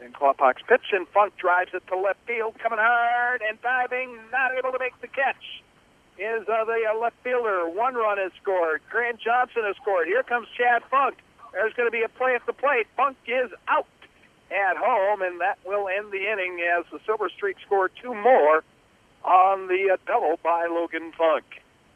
And Klopak's pitch, and Funk drives it to left field, coming hard and diving, not able to make the catch. Is the left fielder. One run is scored. Grant Johnson has scored. Here comes Chad Funk. There's going to be a play at the plate. Funk is out at home, and that will end the inning as the Silver Streak score two more on the double by Logan Funk.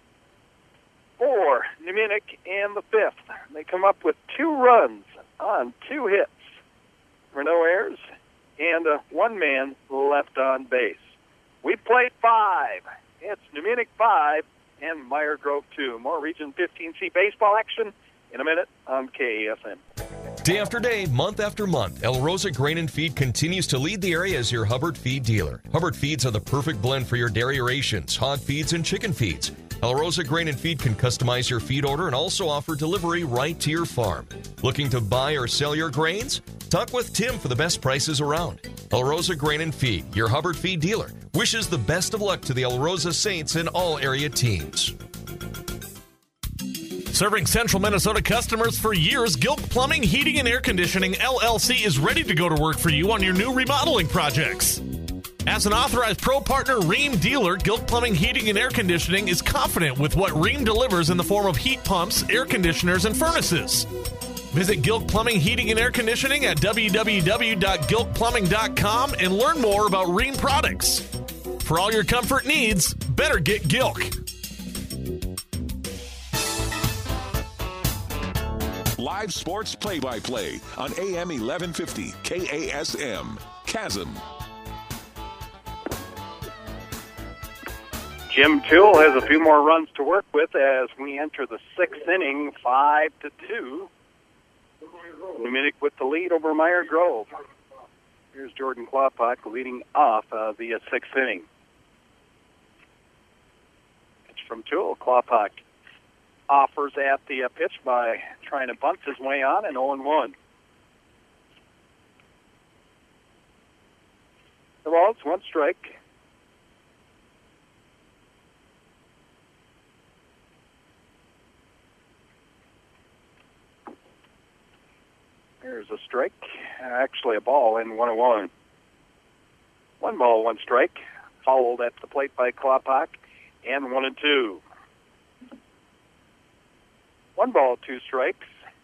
For Neminek in the fifth. They come up with 2 runs on 2 hits for no errors and one man left on base. We played 5. It's Neminek 5 and Meyer Grove 2. More Region 15C baseball action in a minute on KASM. Day after day, month after month, El Rosa Grain and Feed continues to lead the area as your Hubbard feed dealer. Hubbard feeds are the perfect blend for your dairy rations, hog feeds, and chicken feeds. El Rosa Grain and Feed can customize your feed order and also offer delivery right to your farm. Looking to buy or sell your grains? Talk with Tim for the best prices around. El Rosa Grain and Feed, your Hubbard feed dealer, wishes the best of luck to the El Rosa Saints and all area teams. Serving Central Minnesota customers for years, Gilk Plumbing, Heating, and Air Conditioning, LLC is ready to go to work for you on your new remodeling projects. As an authorized pro partner Rheem dealer, Gilk Plumbing, Heating, and Air Conditioning is confident with what Rheem delivers in the form of heat pumps, air conditioners, and furnaces. Visit Gilk Plumbing, Heating, and Air Conditioning at www.gilkplumbing.com and learn more about Rheem products. For all your comfort needs, better get Gilk. Live sports play-by-play on AM 1150 KASM. Chasm. Jim Toole has a few more runs to work with as we enter the 6th inning, 5-2. Neminek with the lead over Meyer Grove. Here's Jordan Klopak leading off the 6th inning. Pitch from Toole. Klopak offers at the pitch by trying to bunt his way on, and 0-1. The ball, it's 1 strike. There's a strike, actually a ball, in 1-1. 1 ball, 1 strike, fouled at the plate by Klopak, and 1-2. 1 ball, 2 strikes.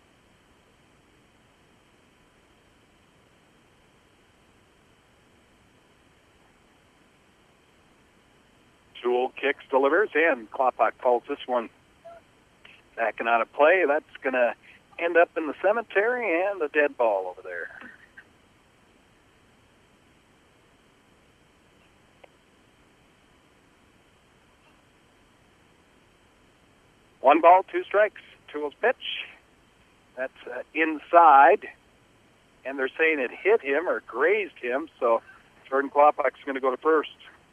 Toole kicks, delivers, and Klopak calls this one backing out of play. That's going to end up in the cemetery and a dead ball over there. One ball, 2 strikes. Toole's pitch. That's inside. And they're saying it hit him or grazed him, so Jordan Klopak's going to go to first.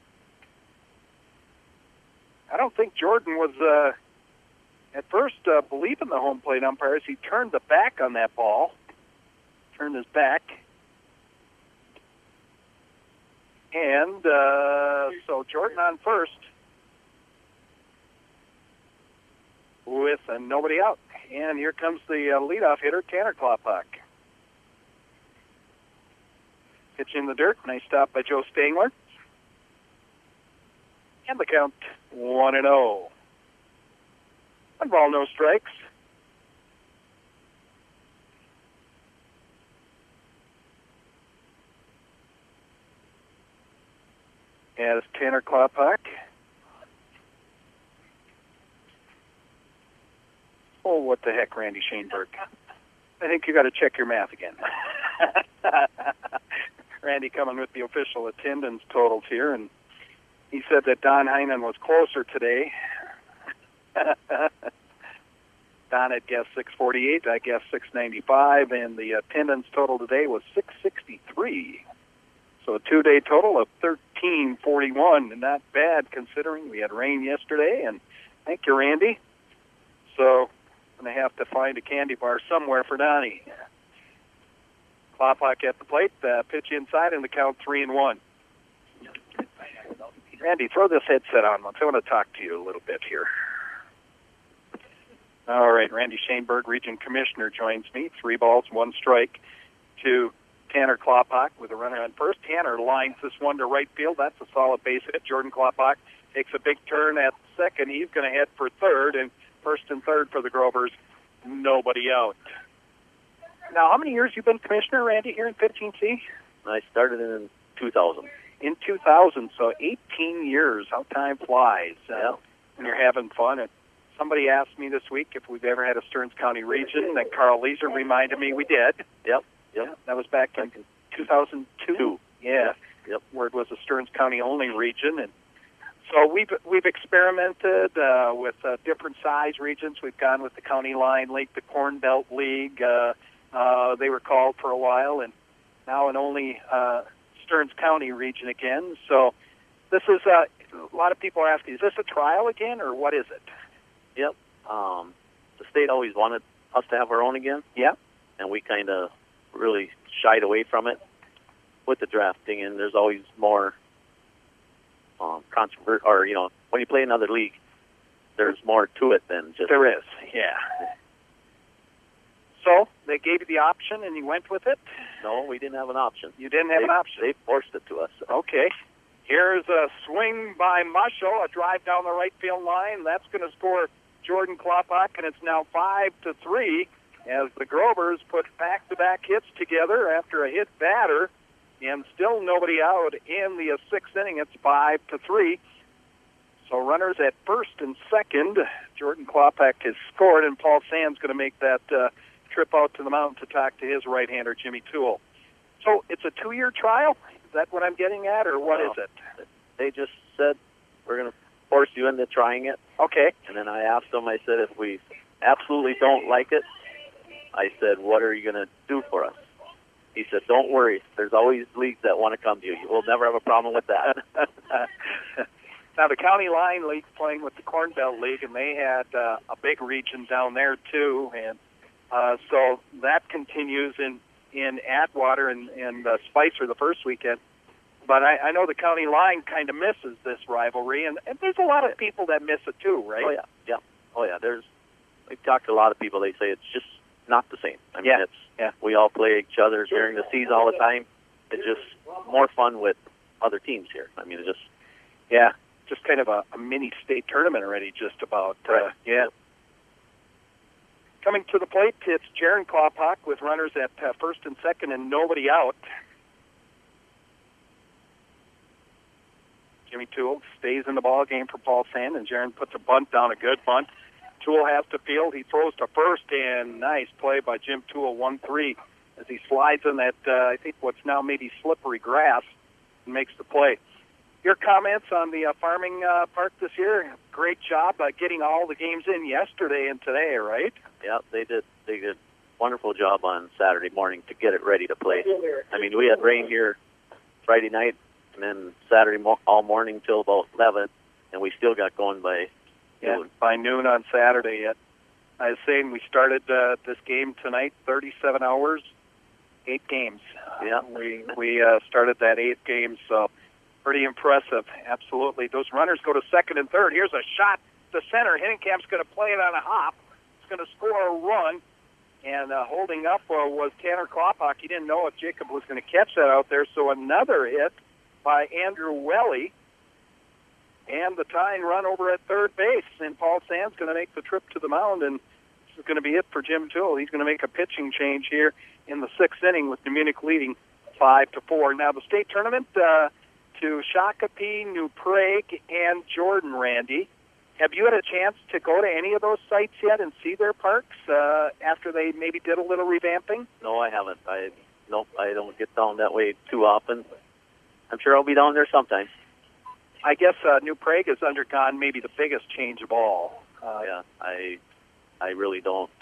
I don't think Jordan was at first believing the home plate umpires. He turned the back on that ball. Turned his back. And so Jordan on first with nobody out. And here comes the leadoff hitter, Tanner Klopak. Pitch in the dirt. Nice stop by Joe Stangler. And the count 1-0. 1 ball, no strikes. As Tanner Klopak. Oh, what the heck, Randy Shaneberg. I think you got to check your math again. Randy coming with the official attendance totals here, and he said that Don Heinen was closer today. Don had guessed 648, I guessed 695, and the attendance total today was 663. So a 2-day total of 1341, and not bad considering we had rain yesterday, and thank you, Randy. So I'm going to have to find a candy bar somewhere for Donnie. Klopak at the plate, pitch inside, and the count 3-1. Randy, throw this headset on once. I want to talk to you a little bit here. All right, Randy Shaneberg, Region Commissioner, joins me. 3 balls, 1 strike to Tanner Klopak with a runner on first. Tanner lines this one to right field. That's a solid base hit. Jordan Klopak takes a big turn at second. He's going to head for third, and first and third for the Grovers. Nobody out. Now, how many years you been commissioner, Randy, here in 15C? I started in 2000. In 2000, so 18 years. How time flies. Yeah. And you're having fun. And somebody asked me this week if we've ever had a Stearns County region, and Carl Leeser reminded me we did. Yep. Yeah, that was back in 2002. Yeah. Yep. Where it was a Stearns County only region, and so we've experimented with different size regions. We've gone with the County Line League, the Corn Belt League. They were called for a while, and now an only Stearns County region again. So this is a lot of people are asking, is this a trial again, or what is it? Yep. The state always wanted us to have our own again. Yeah. And we kind of really shied away from it with the drafting, and there's always more controversy, or, when you play another league, there's more to it than just... There is, yeah. So they gave you the option, and you went with it? No, we didn't have an option. You didn't have an option? They forced it to us. Okay. Here's a swing by Muschel, a drive down the right field line. That's going to score Jordan Klopak, and it's now 5-3 as the Grovers put back-to-back hits together after a hit batter, and still nobody out in the sixth inning. It's 5-3. So runners at first and second. Jordan Klopak has scored, and Paul Sand's going to make that trip out to the mound to talk to his right-hander, Jimmy Toole. So it's a 2-year trial? Is that what I'm getting at, or what is it? They just said, we're going to force you into trying it. Okay. And then I asked them, I said, if we absolutely don't like it, I said, what are you going to do for us? He said, don't worry. There's always leagues that want to come to you. We'll never have a problem with that. Now, the County Line League's playing with the Corn Belt League, and they had a big region down there, too. And so that continues in Atwater and Spicer the first weekend. But I know the County Line kind of misses this rivalry, and there's a lot of people that miss it, too, right? Oh, yeah. We've talked to a lot of people. They say it's just not the same. I mean, we all play each other during the season all the time. It's just more fun with other teams here. I mean, it's just... just kind of a mini state tournament already, just about. Right. Coming to the plate, it's Jaron Klopak with runners at first and second and nobody out. Jimmy Toole stays in the ball game for Paul Sand, and Jaron puts a bunt down, a good bunt. Toole has to field. He throws to first, and nice play by Jim Toole, 1-3, as he slides in that, I think what's now maybe slippery grass, and makes the play. Your comments on the farming park this year? Great job getting all the games in yesterday and today, right? Yeah, they did. They did a wonderful job on Saturday morning to get it ready to play. I mean, we had rain here Friday night, and then Saturday all morning till about 11, and we still got going by noon. By noon on Saturday. I was saying we started this game tonight, 37 hours, 8 games. Yeah. We started that 8 games, so pretty impressive. Absolutely. Those runners go to second and third. Here's a shot to center. Hinnenkamp's going to play it on a hop. He's going to score a run. And holding up was Tanner Klopak. He didn't know if Jacob was going to catch that out there. So another hit by Andrew Welly. And the tying run over at third base. And Paul Sand's going to make the trip to the mound. And this is going to be it for Jim Toole. He's going to make a pitching change here in the 6th inning with New Munich leading 5-4. Now the state tournament to Shakopee, New Prague, and Jordan, Randy. Have you had a chance to go to any of those sites yet and see their parks after they maybe did a little revamping? No, I haven't. I don't get down that way too often. I'm sure I'll be down there sometime. I guess New Prague has undergone maybe the biggest change of all. I really don't.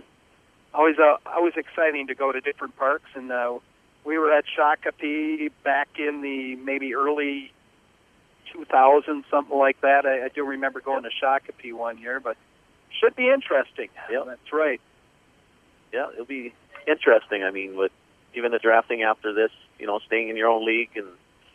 Always exciting to go to different parks, and we were at Shakopee back in the maybe early 2000, something like that. I do remember going to Shakopee one year, but should be interesting. Yeah, that's right. Yeah, it'll be interesting. I mean, with even the drafting after this, staying in your own league, and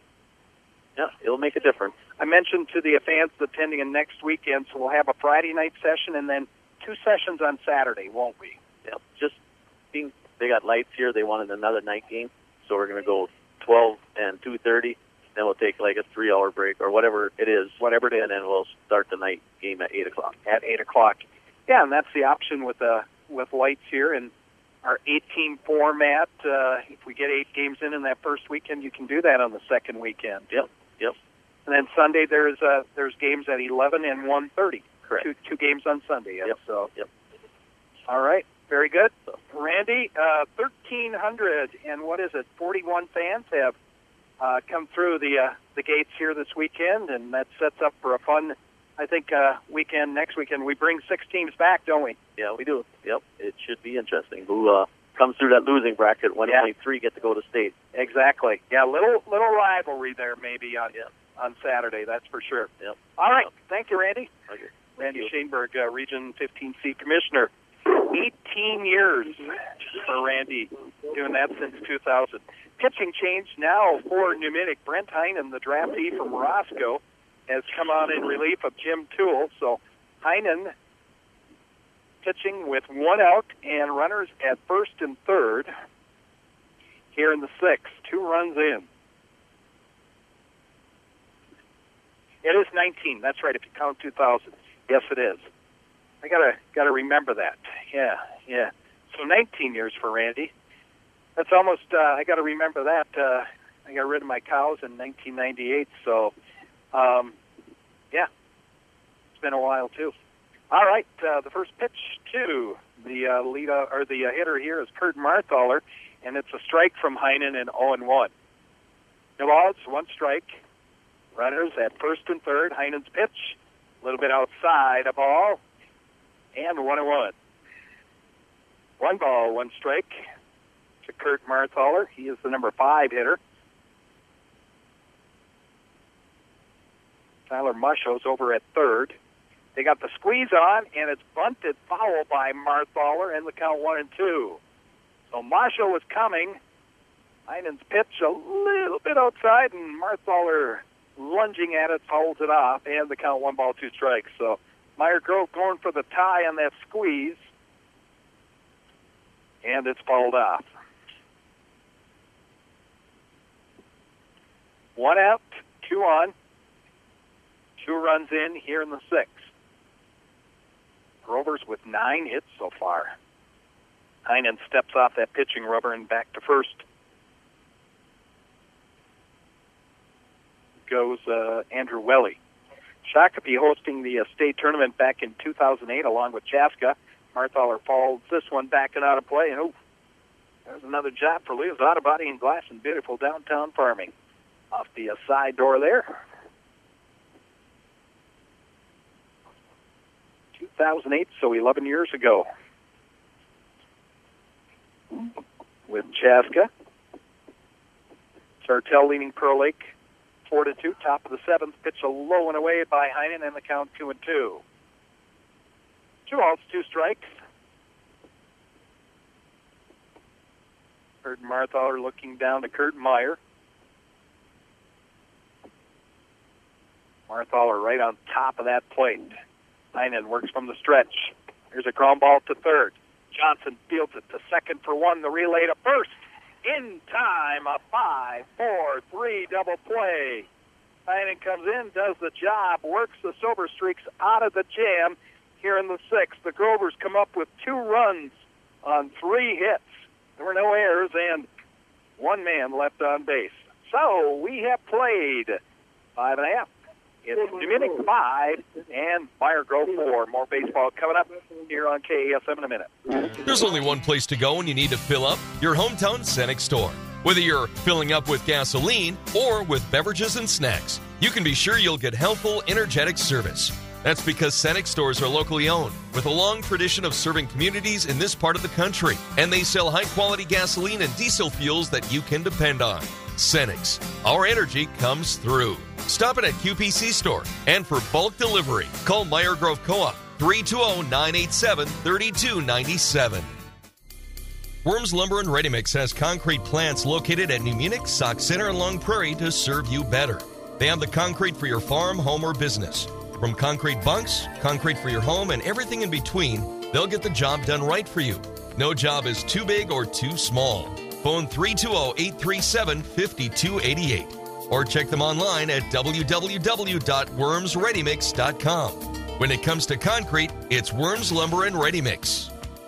it'll make a difference. I mentioned to the fans attending in next weekend, so we'll have a Friday night session and then 2 sessions on Saturday, won't we? Yeah, just being they got lights here. They wanted another night game. so we're going to go 12 and 2:30. Then we'll take like a 3-hour break or whatever it is, and then we'll start the night game at 8 o'clock. At 8 o'clock. Yeah, and that's the option with lights here and our 8-team format. If we get 8 games in that first weekend, you can do that on the second weekend. Yep. And then Sunday there's games at 11 and 1:30. Correct. Two games on Sunday. Yep. So. Yep. All right. Very good. Randy, 1,300 and 41 fans have come through the gates here this weekend, and that sets up for a fun, I think, weekend. Next weekend we bring 6 teams back, don't we? Yeah, we do. Yep, it should be interesting. Who comes through that losing bracket when only 3 get to go to state? Exactly. Yeah, little rivalry there maybe on Saturday. That's for sure. Yep. All right. Thank you, Randy. Okay. Randy Shaneberg, Region 15C Commissioner. 18 years for Randy, doing that since 2000. Pitching change now for Numinic. Brent Heinen, the draftee from Roscoe, has come on in relief of Jim Toole. So Heinen pitching with 1 out and runners at first and third here in the 6th. 2 runs in. It is 19. That's right, if you count 2000. Yes, it is. I gotta remember that. Yeah. So 19 years for Randy. That's almost. I gotta remember that. I got rid of my cows in 1998. So, yeah, it's been a while too. All right, the first pitch to the hitter here is Kurt Marthaler, and it's a strike from Heinen and 0-1. No balls, 1 strike. Runners at first and third. Heinen's pitch, a little bit outside a ball. And 1-1. 1 ball, 1 strike to Kurt Marthaler. He is the number 5 hitter. Tyler Musho's over at third. They got the squeeze on, and it's bunted foul by Marthaler, and the count 1-2. So Musho was coming. Heinen's pitch a little bit outside, and Marthaler lunging at it, fouls it off, and the count 1 ball, 2 strikes. So Meyer Grove going for the tie on that squeeze, and it's fouled off. 1 out, 2 on, 2 runs in here in the 6th. Grover's with 9 hits so far. Heinen steps off that pitching rubber and back to first. Goes Andrew Welly. Shakopee hosting the state tournament back in 2008 along with Chaska. Marthaler folds this one back and out of play. And there's another job for Leo's Auto Body and Glass in beautiful downtown Farming. Off the side door there. 2008, so 11 years ago. With Chaska. Sartell leading Pearl Lake 4-2, top of the 7th. Pitch a low and away by Heinen, and the count 2-2. 2 outs, 2 strikes. Kurt Marthaler looking down to Kurt Meyer. Marthaler right on top of that plate. Heinen works from the stretch. Here's a ground ball to third. Johnson fields it to second for 1. The relay to first. In time, a 5-4-3 double play. Heinen comes in, does the job, works the Silver Streaks out of the jam here in the 6th. The Grovers come up with 2 runs on 3 hits. There were no errors and 1 man left on base. So we have played 5.5. It's Numinic 5 and Meyer Grove 4. More baseball coming up here on KASM in a minute. There's only one place to go when you need to fill up, your hometown Cenex store. Whether you're filling up with gasoline or with beverages and snacks, you can be sure you'll get helpful, energetic service. That's because Cenex stores are locally owned, with a long tradition of serving communities in this part of the country. And they sell high-quality gasoline and diesel fuels that you can depend on. Cenex, our energy comes through. Stop it at QPC store. And for bulk delivery, call Meyer Grove Co-op, 320-987-3297. Worms Lumber and Ready Mix has concrete plants located at Numinic, Sauk Center, and Long Prairie to serve you better. They have the concrete for your farm, home, or business. From concrete bunks, concrete for your home, and everything in between, They'll get the job done right for you. No job is too big or too small. Phone 320-837-5288 or check them online at www.wormsreadymix.com. When it comes to concrete, it's Worms Lumber and Ready Mix.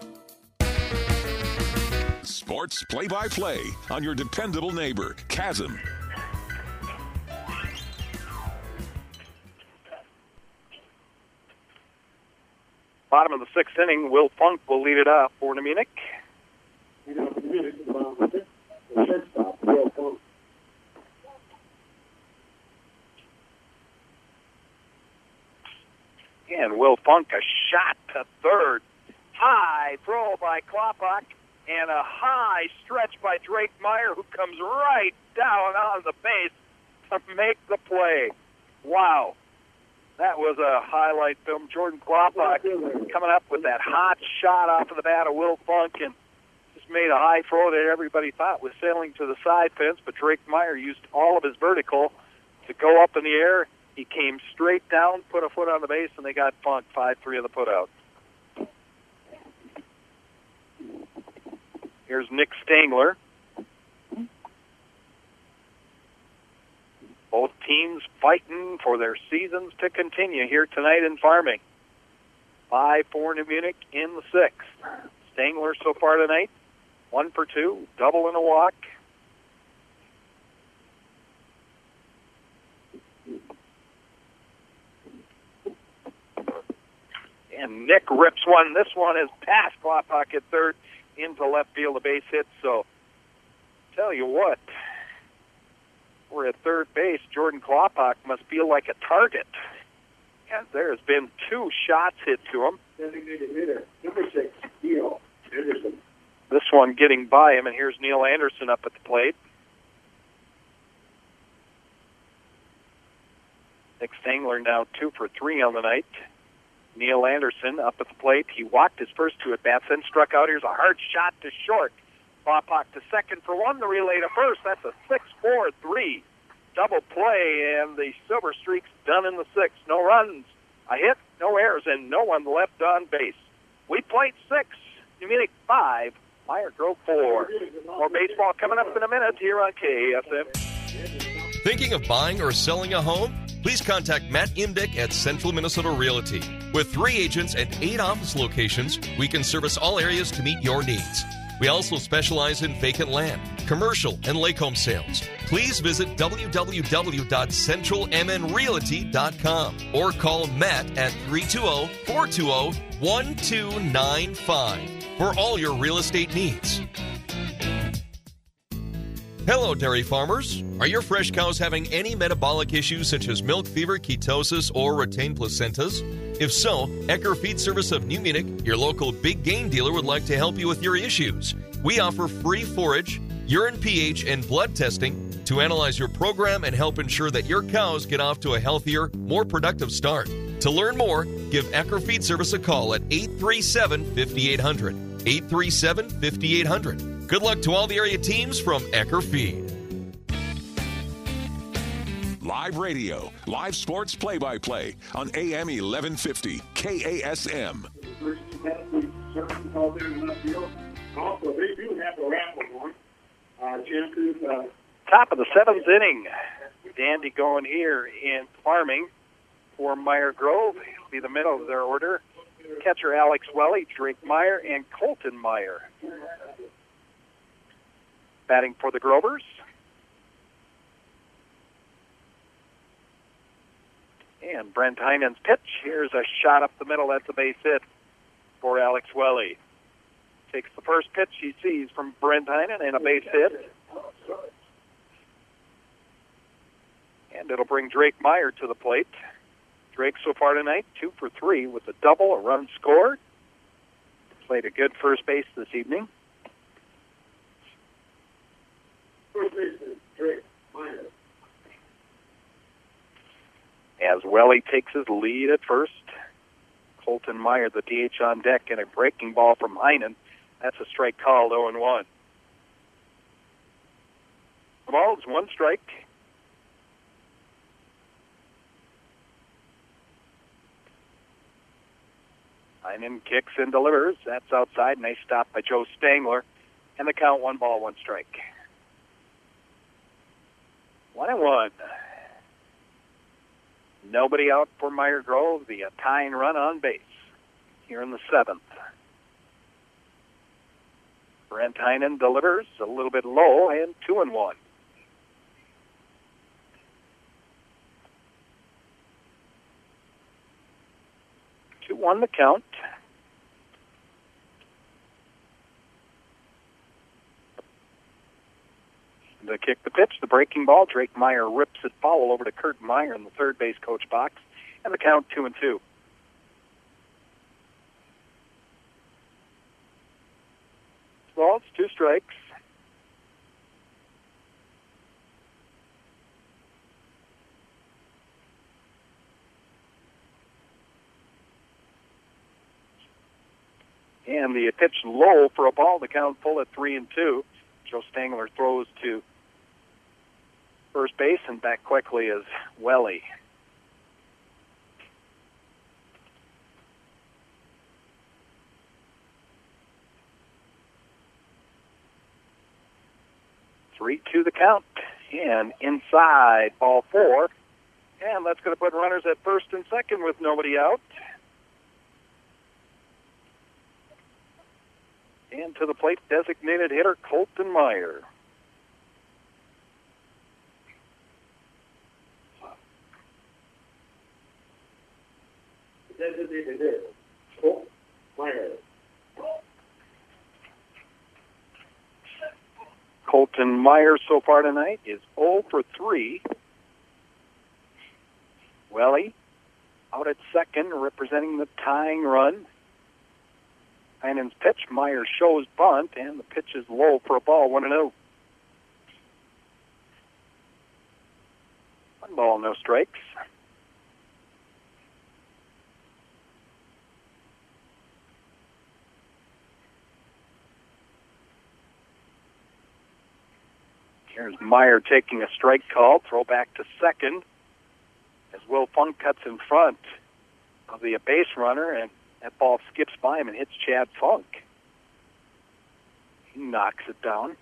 Sports play-by-play on your dependable neighbor, Chasm. Bottom of the sixth inning, Will Funk will lead it off for Munich. And Will Funk, a shot to third. High throw by Klopak, and a high stretch by Drake Meyer, who comes right down on the base to make the play. Wow. That was a highlight film. Jordan Klopak coming up with that hot shot off of the bat of Will Funk and just made a high throw that everybody thought was sailing to the side fence, but Drake Meyer used all of his vertical to go up in the air. He came straight down, put a foot on the base, and they got Funk 5-3 of the putout. Here's Nick Stangler. Both teams fighting for their seasons to continue here tonight in Farming. 5-4 New Munich in the sixth. Stangler so far tonight, 1 for 2, double and a walk. And Nick rips one. This one is past Klopak at third into left field, a base hit. So, tell you what, we're at third base. Jordan Klopak must feel like a target. And there's been 2 shots hit to him. Number 6, Neil Anderson. This one getting by him, and here's Neil Anderson up at the plate. Nick Stangler now 2 for 3 on the night. Neil Anderson up at the plate. He walked his first 2 at-bats, then struck out. Here's a hard shot to short. Klopak to second for 1, the relay to first. That's a 6-4-3 double play, and the Silver Streak's done in the sixth. No runs, a hit, no errors, and no one left on base. We played 6, New Munich 5, Meyer Grove 4. More baseball coming up in a minute here on KASM. Thinking of buying or selling a home? Please contact Matt Imdick at Central Minnesota Realty. With 3 agents and 8 office locations, we can service all areas to meet your needs. We also specialize in vacant land, commercial, and lake home sales. Please visit www.centralmnrealty.com or call Matt at 320-420-1295 for all your real estate needs. Hello, dairy farmers. Are your fresh cows having any metabolic issues such as milk fever, ketosis, or retained placentas? If so, Ecker Feed Service of New Munich, your local big game dealer, would like to help you with your issues. We offer free forage, urine pH, and blood testing to analyze your program and help ensure that your cows get off to a healthier, more productive start. To learn more, give Ecker Feed Service a call at 837-5800. 837-5800. Good luck to all the area teams from Ecker Feed. Live radio, live sports play-by-play on AM 1150 KASM. Also, they do have a raffle going. Chances, Top of the 7th inning. Dandy going here in Farming for Meyer Grove. It'll be the middle of their order. Catcher Alex Welly, Drake Meyer, and Colton Meyer. Batting for the Grovers. And Brent Heinen's pitch. Here's a shot up the middle. That's a base hit for Alex Welly. Takes the first pitch he sees from Brent Heinen and a base hit. And it'll bring Drake Meyer to the plate. Drake so far tonight, 2 for 3 with a double, a run scored. Played a good first base this evening. first baseman, Drake Meyer. As Welly takes his lead at first. Colton Meyer, the DH on deck, and a breaking ball from Heinen. That's a strike called, 0-1. The ball is 1 strike. Heinen kicks and delivers. That's outside. Nice stop by Joe Stangler. And the count 1-1 strike. 1-1. Nobody out for Meyer Grove. The tying run on base here in the 7th. Brent Heinen delivers a little bit low and 2-1. Won the count. The kick, the pitch, the breaking ball. Drake Meyer rips it foul over to Kurt Meyer in the third base coach box, and the count 2-2. Balls, 2 strikes. And the pitch low for a ball. The count full at 3-2. Joe Stangler throws to first base, and back quickly is Welly. Three to the count, and inside ball 4. And that's going to put runners at first and second with nobody out. And to the plate, designated hitter Colton Meyer. Designated hitter Colton Meyer. Colton Meyer so far tonight is 0 for 3. Welly out at second, representing the tying run. Heinen's pitch, Meyer shows bunt, and the pitch is low for a ball, 1-0. 1 ball, no strikes. Here's Meyer taking a strike call, throw back to second, as Will Funk cuts in front of the base runner, and that ball skips by him and hits Chad Funk. He knocks it down.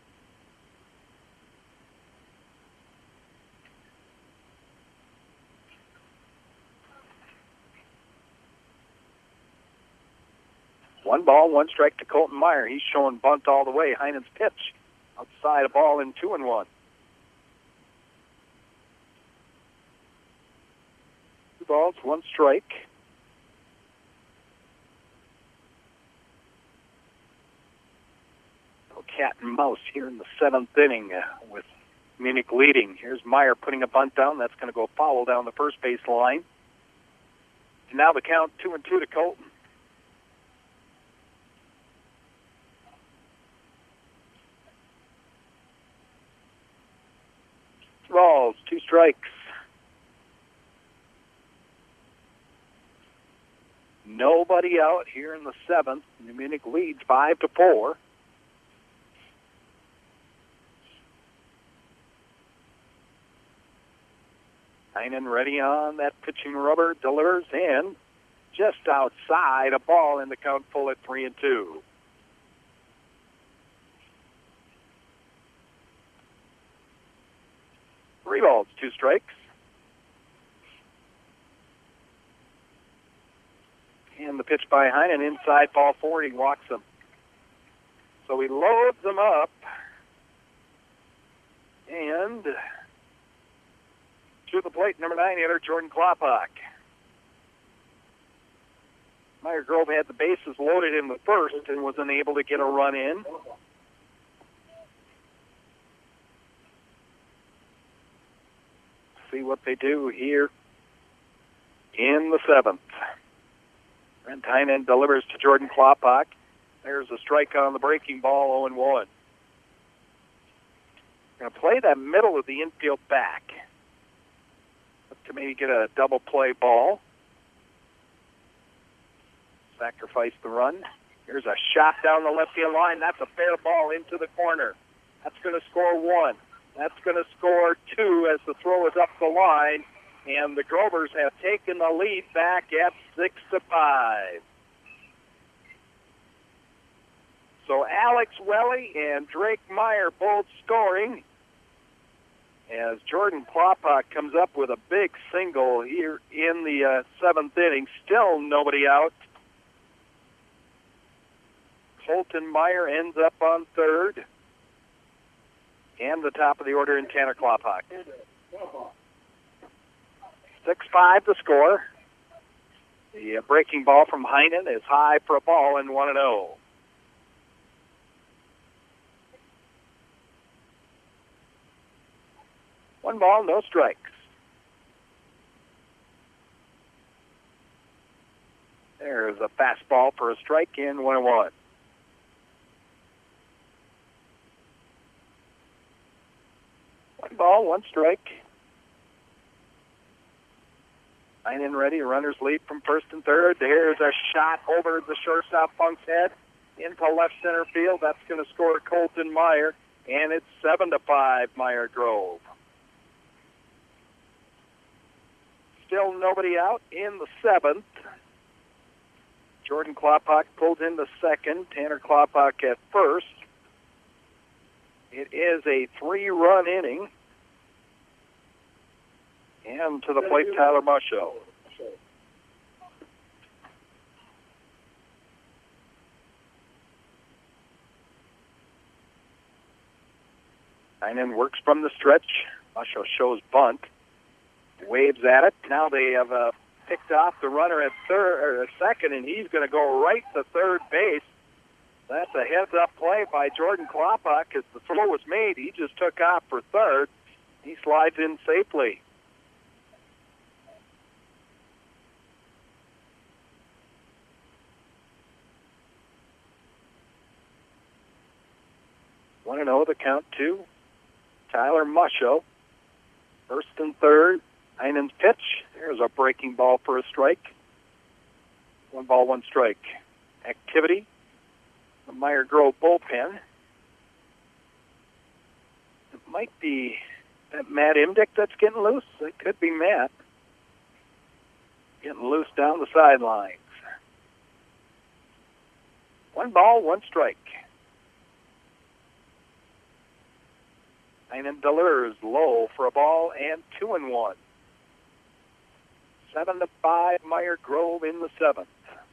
One ball, 1 strike to Colton Meyer. He's showing bunt all the way. Heinen's pitch outside, a ball in 2-1. 2 balls, 1 strike. Cat and mouse here in the 7th inning with Munich leading. Here's Meyer putting a bunt down. That's going to go foul down the first base line. And now the count 2-2 to Colton. Balls, 2 strikes. Nobody out here in the 7th. New Munich leads 5-4. Heinen ready on that pitching rubber, delivers in just outside, a ball in the count full at 3-2. 3 balls, 2 strikes. And the pitch by Heinen inside ball 4, he walks him. So he loads them up. And to the plate, number 9 hitter, Jordan Klopak. Meyer Grove had the bases loaded in the first and was unable to get a run in. See what they do here in the 7th. Brent Heinen delivers to Jordan Klopak. There's a strike on the breaking ball, 0-1. Going to play that middle of the infield back to maybe get a double play ball. Sacrifice the run. Here's a shot down the left field line. That's a fair ball into the corner. That's going to score 1. That's going to score 2 as the throw is up the line. And the Grovers have taken the lead back at 6-5. So Alex Welly and Drake Meyer both scoring as Jordan Kloppak comes up with a big single here in the seventh inning. Still nobody out. Colton Meyer ends up on third. And the top of the order in Tanner Kloppak. 6-5 the score. The breaking ball from Heinen is high for a ball and 1-0. One ball, no strikes. There's a fastball for a strike in 1-1. One ball, one strike. Heinen ready. Runners lead from first and third. There's a shot over the shortstop Funk's head into left center field. That's going to score Colton Meyer, and it's 7-5 Meyer Grove. Still nobody out in the seventh. Jordan Kloppak pulled into second. Tanner Kloppak at first. It is a 3-run inning. And to the plate, Tyler Musho. Heinen works from the stretch. Musho shows bunt. Waves at it. Now they have picked off the runner at second, and he's going to go right to third base. That's a heads-up play by Jordan Kloppak as the throw was made. He just took off for third. He slides in safely. Want to know the count to Tyler Musho. First and third. Heinen's pitch. There's a breaking ball for a strike. 1 ball, 1 strike. Activity. The Meyer Grove bullpen. It might be that Matt Imdick that's getting loose. It could be Matt. Getting loose down the sidelines. 1 ball, 1 strike. Heinen delivers low for a ball and 2-1. 7-5 Meyer Grove in the seventh.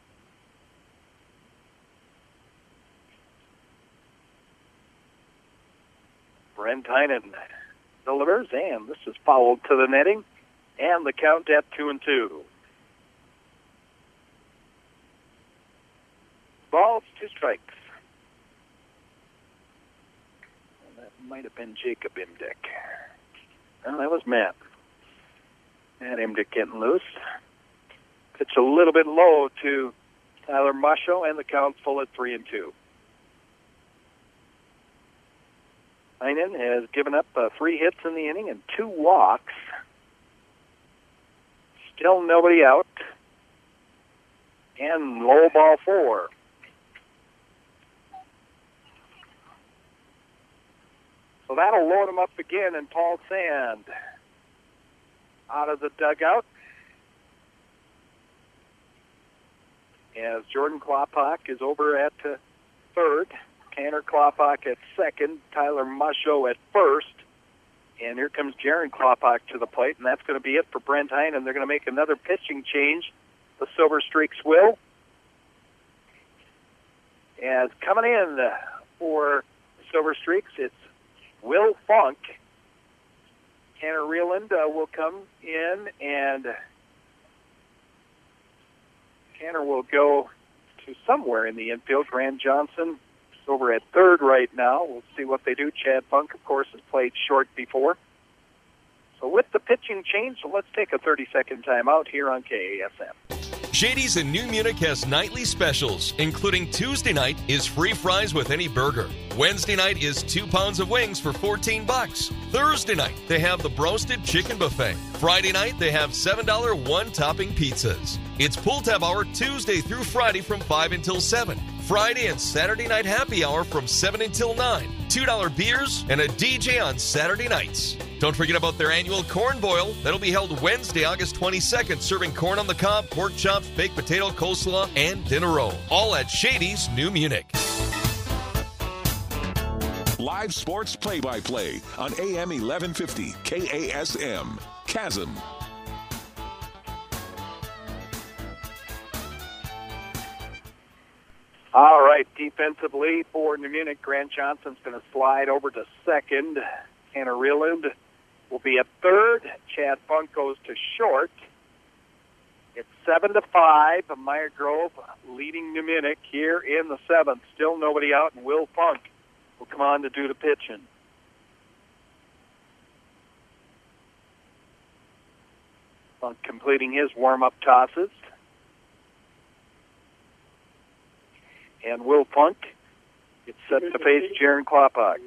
Brent Heinen delivers, and this is fouled to the netting, and the count at 2-2. Balls, 2 strikes. And that might have been Jacob Imdick. No, that was Matt. Matt Imdick getting loose. Pitch a little bit low to Tyler Musho, and the count's full at 3-2. Heinen has given up 3 hits in the inning and 2 walks. Still nobody out. And low ball 4. So that'll load him up again, and Paul Sand out of the dugout. As Jordan Kloppak is over at third. Tanner Kloppak at second. Tyler Musho at first. And here comes Jaron Kloppak to the plate, and that's going to be it for Brent Heinen. They're going to make another pitching change. The Silver Streaks will. As coming in for Silver Streaks, it's Will Funk. Tanner Reeland will come in, and Tanner will go to somewhere in the infield. Grant Johnson is over at third right now. We'll see what they do. Chad Funk, of course, has played short before. So with the pitching change, let's take a 30-second timeout here on KASM. Shady's in New Munich has nightly specials, including Tuesday night is free fries with any burger. Wednesday night is 2 pounds of wings for $14. Thursday night, they have the roasted chicken buffet. Friday night, they have $7 one-topping pizzas. It's Pull Tab Hour Tuesday through Friday from 5 until 7. Friday and Saturday night happy hour from 7 until 9. $2 beers and a DJ on Saturday nights. Don't forget about their annual corn boil. That'll be held Wednesday, August 22nd, serving corn on the cob, pork chops, baked potato, coleslaw, and dinner roll. All at Shady's New Munich. Live sports play-by-play on AM 1150 KASM. Chasm. All right, defensively for New Munich, Grant Johnson's going to slide over to second. Tanner Reland will be at third. Chad Funk goes to short. It's 7-5. Meyer Grove leading New Munich here in the seventh. Still nobody out, and Will Funk will come on to do the pitching. Funk completing his warm-up tosses. And Will Funk gets set to face Jaron Klopak.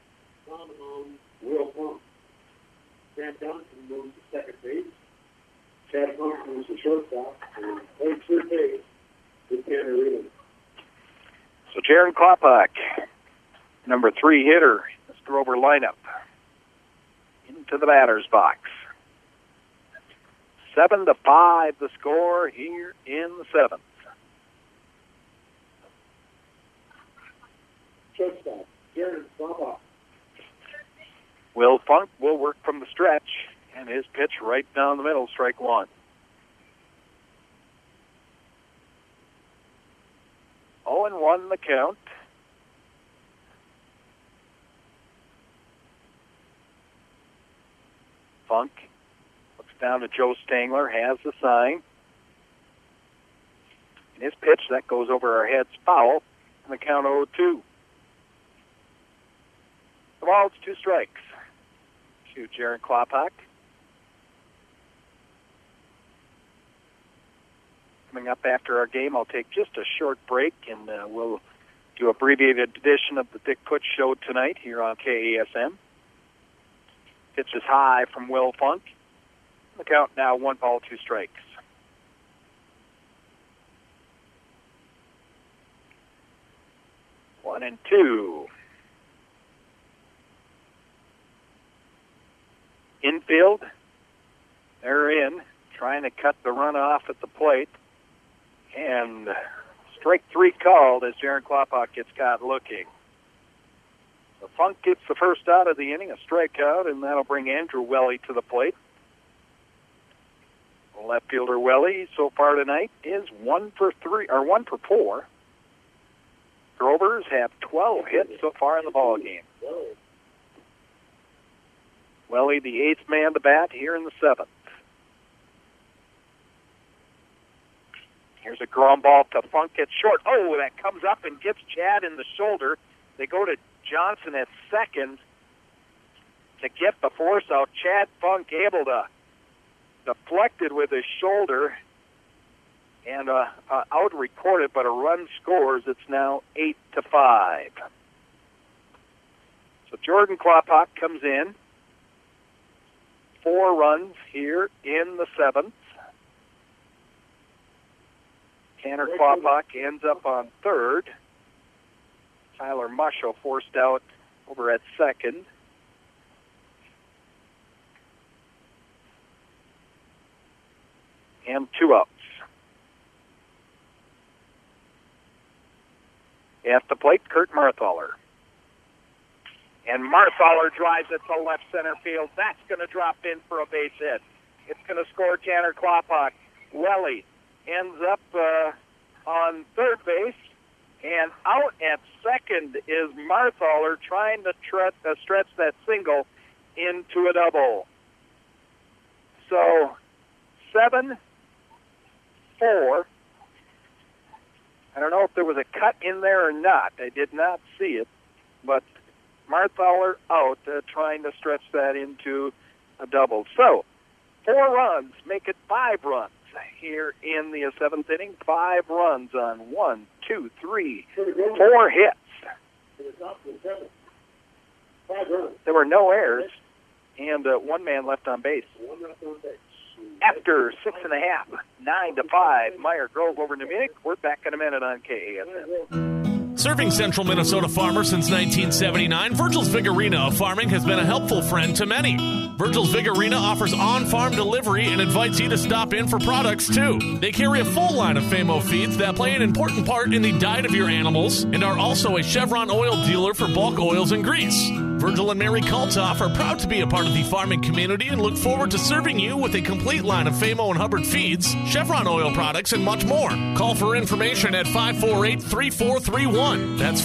Will Funk. Grant Johnson moves to second base. Chad Funk moves to shortstop. And holds third base with Tanner Reland. So Jaron Klopak, number 3 hitter in this Grover lineup, into the batter's box. 7-5 the score here in the seventh. Shortstop, Jaron Klopak. Will Funk will work from the stretch, and his pitch right down the middle, strike one. 0-1 the count. Funk looks down to Joe Stangler, has the sign. And his pitch, that goes over our heads, foul, and the count 0-2. The ball, it's 2 strikes to Jaron Klopak. Coming up after our game, I'll take just a short break, and we'll do an abbreviated edition of the Dick Putz Show tonight here on KASM. Pitch is high from Will Funk. The count now 1 ball, 2 strikes. One and two. Infield, they're in, trying to cut the run off at the plate. And strike 3 called as Jaron Klopak gets caught looking. So Funk gets the first out of the inning, a strikeout, and that'll bring Andrew Welly to the plate. Left fielder Welly so far tonight is 1 for 4. Grovers have 12 hits so far in the ball game. Welly, the 8th man to bat here in the 7th. Here's a ground ball to Funk at short. Oh, that comes up and gets Chad in the shoulder. They go to Johnson at second to get the force out. Chad Funk able to deflect it with his shoulder and out recorded, but a run scores. It's now 8-5. So Jordan Klopak comes in. 4 runs here in the 7th. Tanner Klopak ends up on third. Tyler Musho forced out over at second. And 2 outs. At the plate, Kurt Marthaler. And Marthaler drives it to left center field. That's going to drop in for a base hit. It's going to score Tanner Klopak. Welly ends up on third base, and out at second is Marthaler trying to stretch that single into a double. So 7-4. I don't know if there was a cut in there or not. I did not see it, but Marthaler out trying to stretch that into a double. So 4 runs make it 5 runs here in the 7th inning. 5 runs on 1, 2, 3, 4 hits. There were no errors, and 1 man left on base. After 6.5, 9-5, Meyer Grove over New Munich. We're back in a minute on KASM. Serving central Minnesota farmers since 1979, Virgil's Vigorina of Farming has been a helpful friend to many. Virgil's Vigorina offers on-farm delivery and invites you to stop in for products, too. They carry a full line of Famo feeds that play an important part in the diet of your animals and are also a Chevron oil dealer for bulk oils and grease. Virgil and Mary Kaltoff are proud to be a part of the farming community and look forward to serving you with a complete line of Famo and Hubbard feeds, Chevron oil products, and much more. Call for information at 548-3431. That's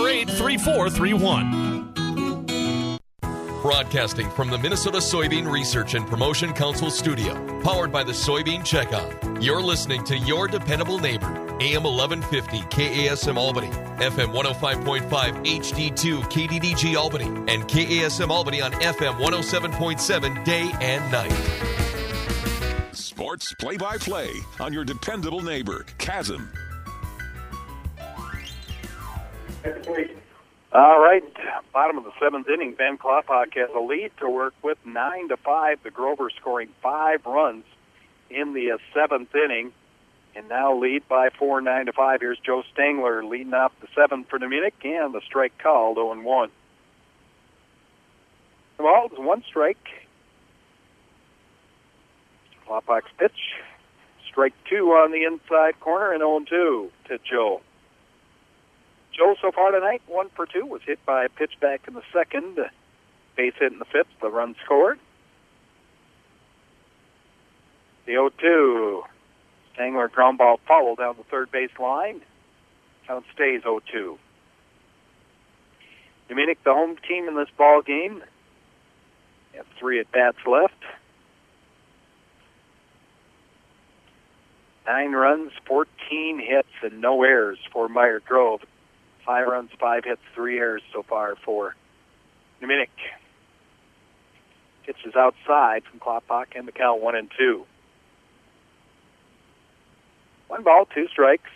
548-3431. Broadcasting from the Minnesota Soybean Research and Promotion Council studio, powered by the Soybean Checkoff. You're listening to your dependable neighbor, AM 1150 KASM Albany, FM 105.5 HD2 KDDG Albany, and KASM Albany on FM 107.7 day and night. Sports play-by-play on your dependable neighbor, Chasm. All right, bottom of the seventh inning, Ben Kloppak has a lead to work with 9-5. The Grover scoring 5 runs in the seventh inning, and now lead by 4, 9-5. Here's Joe Stangler leading off the seventh for Munich, and the strike called, 0-1. The ball is 1 strike. Kloppak's pitch, strike 2 on the inside corner, and 0-2 to Joe. Joe so far tonight, 1 for 2, was hit by a pitch back in the second, base hit in the fifth, the run scored. The 0-2, Stangler ground ball fouled down the third base line. Count stays 0-2. Munich, the home team in this ball game, have 3 at bats left. 9 runs, 14 hits, and no errors for Meyer Grove. 5 runs, 5 hits, 3 errors so far for Munich. Pitch is outside from Kloppak, and the count 1-2. 1 ball, 2 strikes.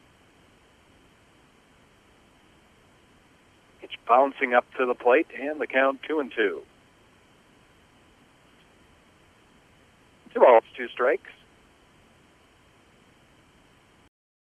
Pitch bouncing up to the plate, and the count 2-2. 2 balls, 2 strikes.